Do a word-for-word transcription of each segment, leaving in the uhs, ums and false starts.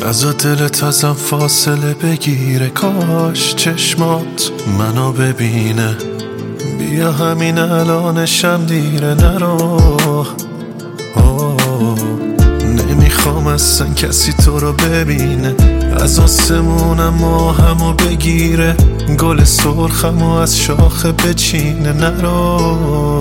بزا دلت ازم فاصله بگیره، کاش چشمات منو ببینه. بیا همین الانشم دیره، نرو. نمیخوام اصلا کسی تو رو ببینه. از آسمونم ماهمو بگیره، گل سرخمو از شاخه بچینه، نرو.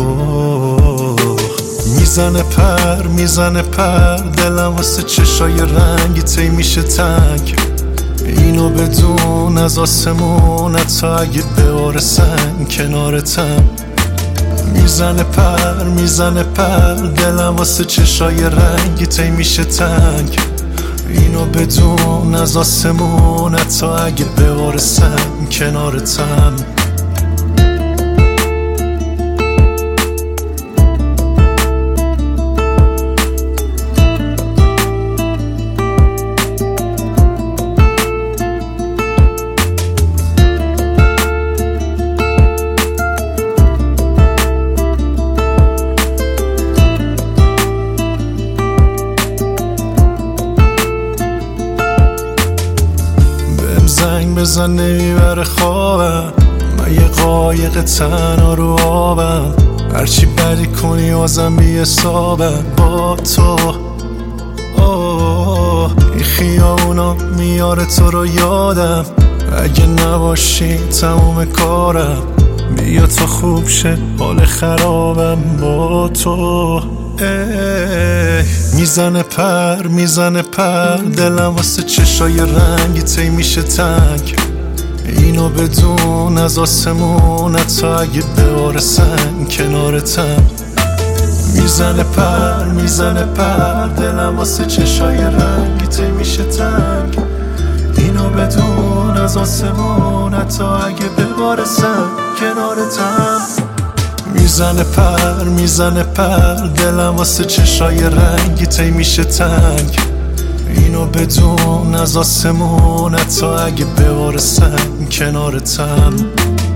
میزنه پر میزنه پر دلم واسه چشای رنگی تی میشه تنگ. اینو بدون از آسمونت تا اگه بباره سنگ کنارتم. میزنه پر میزنه پر دلم واسه چشای رنگی تی میشه تنگ. اینو بدون از آسمونت تا اگه بباره سنگ کنارتم. زنگ بزن نمیبره خوابم، من یه قایق تنها رو آبم. هرچی بدی کنی بازم بی حسابم با تو. اوه این خیابونا میاره تو رو یادم، اگه نباشی تموم کارم. بیا تا خوب شه حال خرابم با تو. میزنه پر میزنه پر دلم واسه چشای رنگی تی میشه تنگ. اینو بدون از آسمونت تا اگه بباره سنگ کنارتم. میزنه پر میزنه پر دلم واسه چشای رنگی تی میشه تنگ. اینو بدون از آسمونت تا اگه بباره سنگ کنارتم. میزنه پر میزنه پر دلم واسه چشای رنگی تی میشه تنگ. اینو بدون از آسمونت تا اگه بباره سنگ کنارتم.